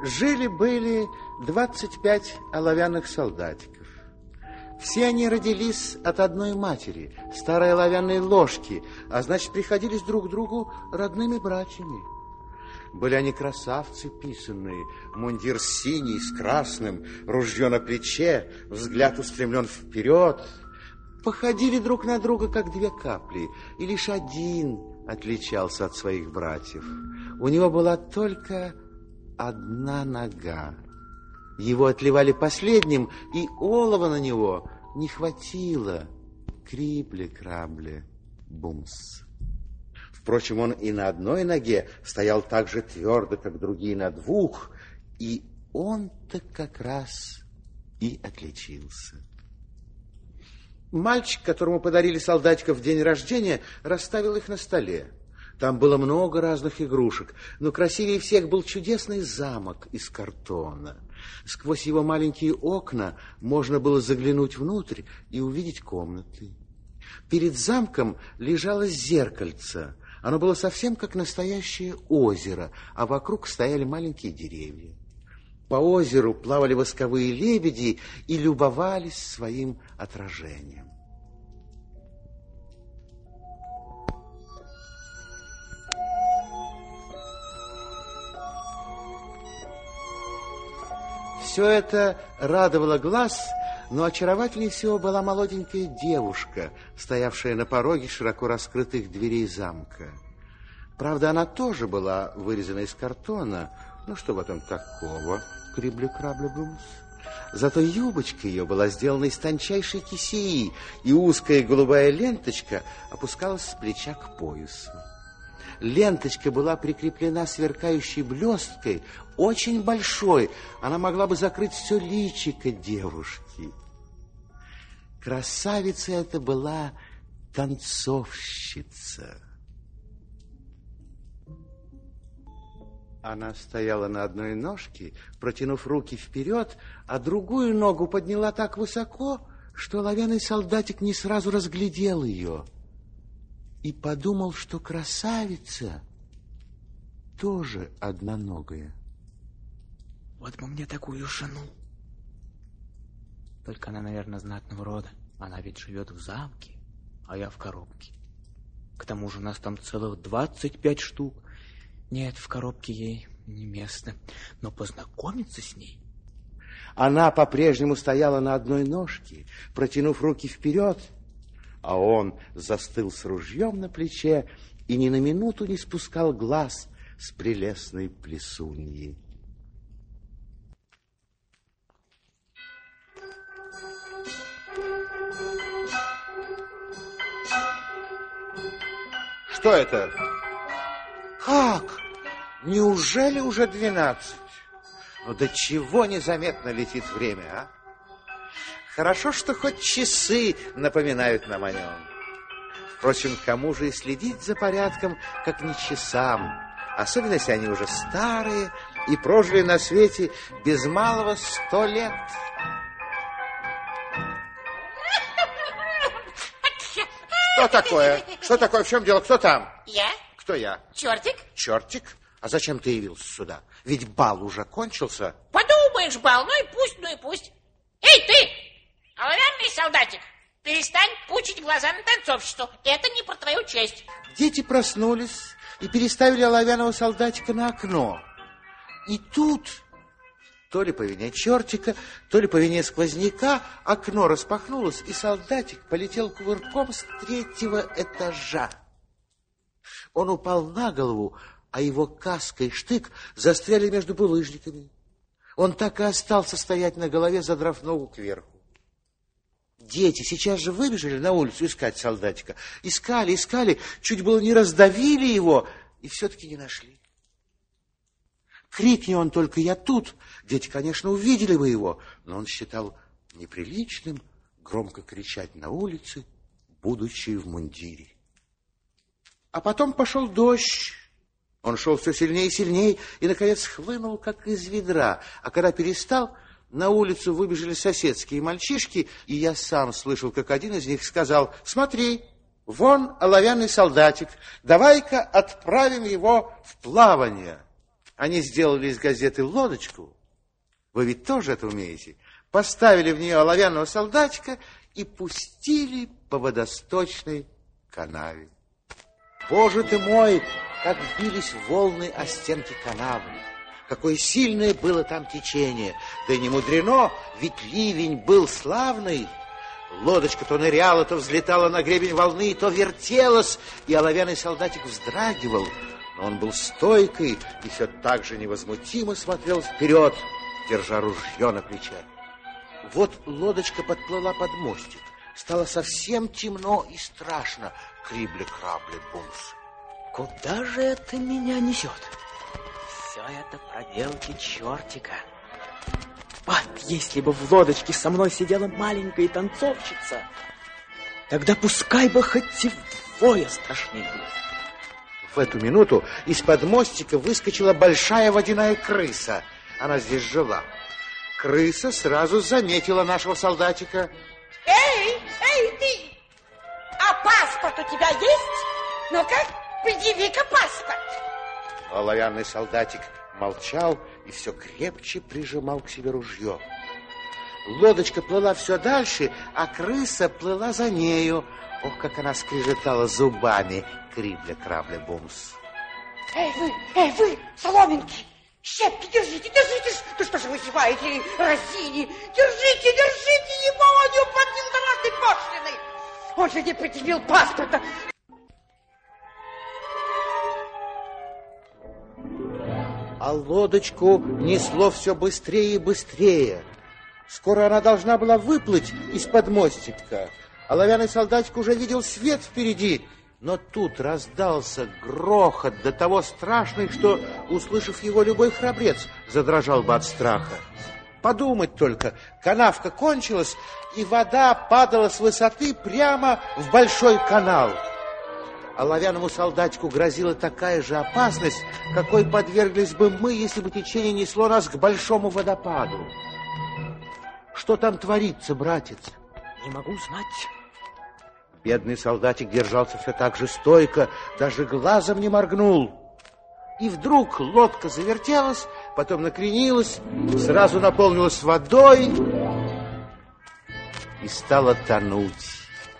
Жили-были 25 оловянных солдатиков. Все они родились от одной матери, старой оловянной ложки, а значит, приходились друг другу родными братьями. Были они красавцы писанные, мундир синий с красным, ружье на плече, взгляд устремлен вперед. Походили друг на друга, как две капли, и лишь один отличался от своих братьев. У него была только одна нога. Его отливали последним, и олова на него не хватило. Крибли-крабли, бумс. Впрочем, он и на одной ноге стоял так же твердо, как другие на двух, и он-то как раз и отличился. Мальчик, которому подарили солдатиков в день рождения, расставил их на столе. Там было много разных игрушек, но красивее всех был чудесный замок из картона. Сквозь его маленькие окна можно было заглянуть внутрь и увидеть комнаты. Перед замком лежало зеркальце. Оно было совсем как настоящее озеро, а вокруг стояли маленькие деревья. По озеру плавали восковые лебеди и любовались своим отражением. Все это радовало глаз, но очаровательнее всего была молоденькая девушка, стоявшая на пороге широко раскрытых дверей замка. Правда, она тоже была вырезана из картона. Ну, что в этом такого, крибли-крабли-бумс? Зато юбочка ее была сделана из тончайшей кисеи, и узкая голубая ленточка опускалась с плеча к поясу. Ленточка была прикреплена сверкающей блесткой, очень большой. Она могла бы закрыть все личико девушки. Красавица эта была танцовщица. Она стояла на одной ножке, протянув руки вперед, а другую ногу подняла так высоко, что оловянный солдатик не сразу разглядел ее и подумал, что красавица тоже одноногая. Вот бы мне такую жену. Только она, наверное, знатного рода. Она ведь живет в замке, а я в коробке. К тому же у нас там целых 25 штук. Нет, в коробке ей не место. Но познакомиться с ней... Она по-прежнему стояла на одной ножке, протянув руки вперед, а он застыл с ружьем на плече и ни на минуту не спускал глаз с прелестной плесуньи. Что это? Как? Неужели уже 12? Ну, до чего незаметно летит время, а? Хорошо, что хоть часы напоминают нам о нем. Впрочем, кому же и следить за порядком, как не часам, особенно если они уже старые и прожили на свете без малого 100 лет. Что такое? Что такое? В чем дело? Кто там? Я. Кто я? Чертик. Чертик? А зачем ты явился сюда? Ведь бал уже кончился. Подумаешь, бал, ну и пусть. Эй, ты, оловянный солдатик, перестань пучить глаза на танцовщицу. Это не про твою честь. Дети проснулись и переставили оловянного солдатика на окно. И тут, то ли по вине чертика, то ли по вине сквозняка, окно распахнулось, и солдатик полетел кувырком с 3-го этажа. Он упал на голову, а его каска и штык застряли между булыжниками. Он так и остался стоять на голове, задрав ногу кверху. Дети сейчас же выбежали на улицу искать солдатика. Искали, чуть было не раздавили его, и все-таки не нашли. Крикни он только «Я тут!», дети, конечно, увидели бы его, но он считал неприличным громко кричать на улице, будучи в мундире. А потом пошел дождь. Он шел все сильнее и сильнее, и, наконец, хлынул, как из ведра. А когда перестал, на улицу выбежали соседские мальчишки, и я сам слышал, как один из них сказал: «Смотри, вон оловянный солдатик, давай-ка отправим его в плавание». Они сделали из газеты лодочку, вы ведь тоже это умеете, поставили в нее оловянного солдатика и пустили по водосточной канаве. Боже ты мой, как бились волны о стенки канавы! Какое сильное было там течение! Да и не мудрено, ведь ливень был славный. Лодочка то ныряла, то взлетала на гребень волны, то вертелась, и оловянный солдатик вздрагивал. Но он был стойкий и все так же невозмутимо смотрел вперед, держа ружье на плече. Вот лодочка подплыла под мостик. Стало совсем темно и страшно. Крибле-крабле-бумс. Куда же это меня несет? Все это проделки чертика. Вот если бы в лодочке со мной сидела маленькая танцовщица, тогда пускай бы хоть и вдвое страшнее было. В эту минуту из-под мостика выскочила большая водяная крыса. Она здесь жила. Крыса сразу заметила нашего солдатика. Эй, ты! А паспорт у тебя есть? Ну-ка, предъяви-ка паспорт. Оловянный солдатик молчал и все крепче прижимал к себе ружье. Лодочка плыла все дальше, а крыса плыла за нею. Ох, как она скрежетала зубами. Крибля-крабля-бумс. Эй вы, соломинки! Щепки, держите! Ну что же вы зеваете, разини? Держите его, он не уплатил дорожной пошлины! Он же не предъявил паспорта! А лодочку несло все быстрее и быстрее. Скоро она должна была выплыть из-под мостика. Оловянный солдатик уже видел свет впереди. Но тут раздался грохот до того страшный, что, услышав его, любой храбрец задрожал бы от страха. Подумать только, канавка кончилась, и вода падала с высоты прямо в большой канал. Оловянному солдатику грозила такая же опасность, какой подверглись бы мы, если бы течение несло нас к большому водопаду. Что там творится, братец? Не могу знать. Бедный солдатик держался все так же стойко, даже глазом не моргнул. И вдруг лодка завертелась, потом накренилась, сразу наполнилась водой и стала тонуть.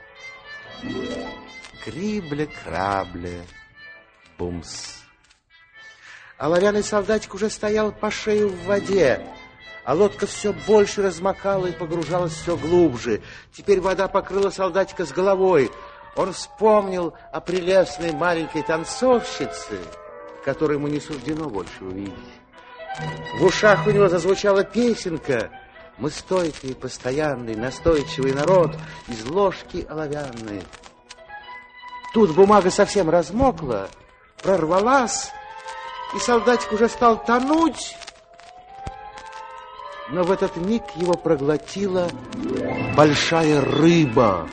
Крибле-крабле, бумс. Оловянный солдатик уже стоял по шею в воде, а лодка все больше размокала и погружалась все глубже. Теперь вода покрыла солдатика с головой. Он вспомнил о прелестной маленькой танцовщице, которую ему не суждено больше увидеть. В ушах у него зазвучала песенка. Мы стойкий, постоянный, настойчивый народ из ложки оловянной. Тут бумага совсем размокла, прорвалась, и солдатик уже стал тонуть. Но в этот миг его проглотила большая рыба.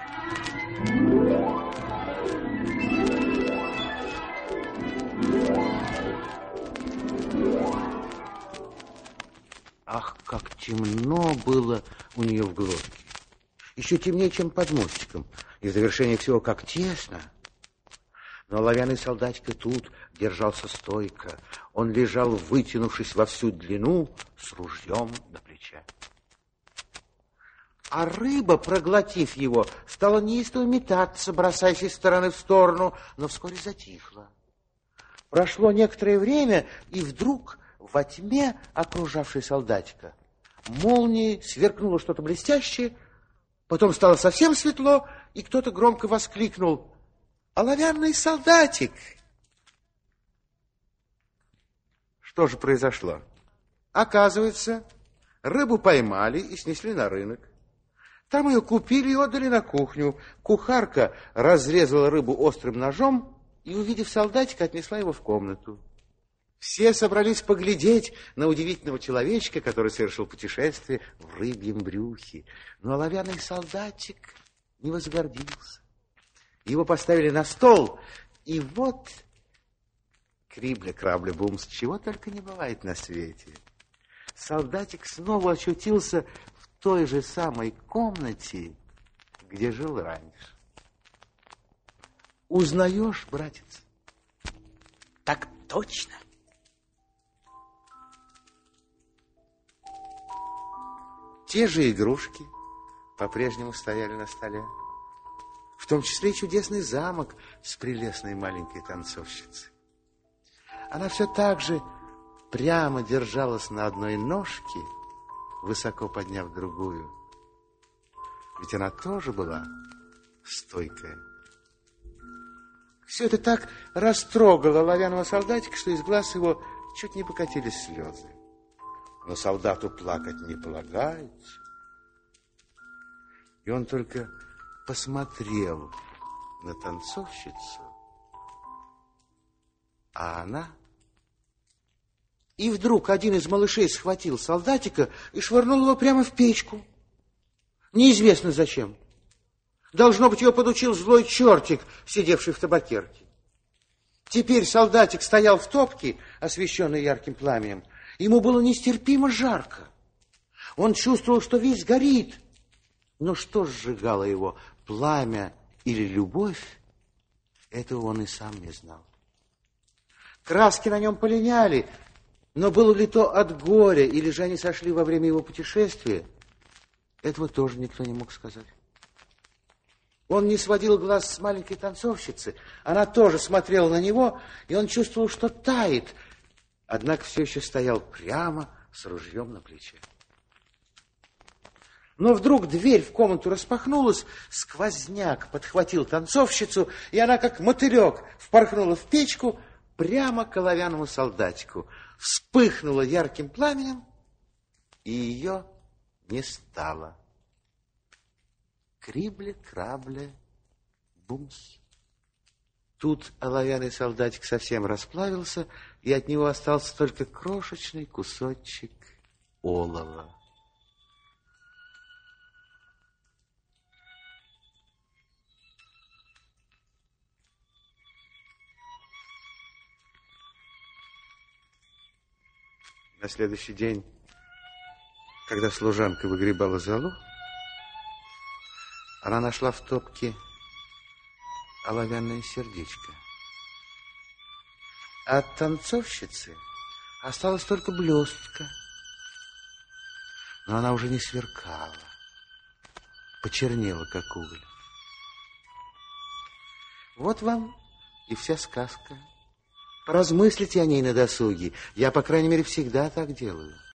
Ах, как темно было у нее в глотке. Еще темнее, чем под мостиком. И в завершение всего, как тесно. Но оловянный солдатик и тут держался стойко. Он лежал, вытянувшись во всю длину, с ружьем на плече. А рыба, проглотив его, стала неистово метаться, бросаясь из стороны в сторону, но вскоре затихла. Прошло некоторое время, и вдруг во тьме, окружавшей солдатика, молнией сверкнуло что-то блестящее, потом стало совсем светло, и кто-то громко воскликнул: «Оловянный солдатик!» Что же произошло? Оказывается, рыбу поймали и снесли на рынок. Там ее купили и отдали на кухню. Кухарка разрезала рыбу острым ножом и, увидев солдатика, отнесла его в комнату. Все собрались поглядеть на удивительного человечка, который совершил путешествие в рыбьем брюхе. Но оловянный солдатик не возгордился. Его поставили на стол, и вот крибля-крабля-бумс, чего только не бывает на свете. Солдатик снова очутился в той же самой комнате, где жил раньше. Узнаешь, братец? Так точно. Те же игрушки по-прежнему стояли на столе, в том числе и чудесный замок с прелестной маленькой танцовщицей. Она все так же прямо держалась на одной ножке, высоко подняв другую. Ведь она тоже была стойкая. Все это так растрогало оловянного солдатика, что из глаз его чуть не покатились слезы. Но солдату плакать не полагается. И он только посмотрел на танцовщицу, а она... И вдруг один из малышей схватил солдатика и швырнул его прямо в печку. Неизвестно зачем. Должно быть, его подучил злой чертик, сидевший в табакерке. Теперь солдатик стоял в топке, освещенной ярким пламенем. Ему было нестерпимо жарко. Он чувствовал, что весь горит. Но что сжигало его, пламя или любовь, этого он и сам не знал. Краски на нем полиняли, но было ли то от горя, или же они сошли во время его путешествия, этого тоже никто не мог сказать. Он не сводил глаз с маленькой танцовщицы, она тоже смотрела на него, и он чувствовал, что тает, однако все еще стоял прямо с ружьем на плече. Но вдруг дверь в комнату распахнулась, сквозняк подхватил танцовщицу, и она, как мотылек, впорхнула в печку прямо к оловянному солдатику, вспыхнула ярким пламенем, и ее не стало. Крибле-крабле, бумс. Тут оловянный солдатик совсем расплавился, и от него остался только крошечный кусочек олова. На следующий день, когда служанка выгребала золу, она нашла в топке оловянное сердечко. А от танцовщицы осталась только блестка. Но она уже не сверкала, почернела, как уголь. Вот вам и вся сказка. Поразмыслите о ней на досуге. Я, по крайней мере, всегда так делаю.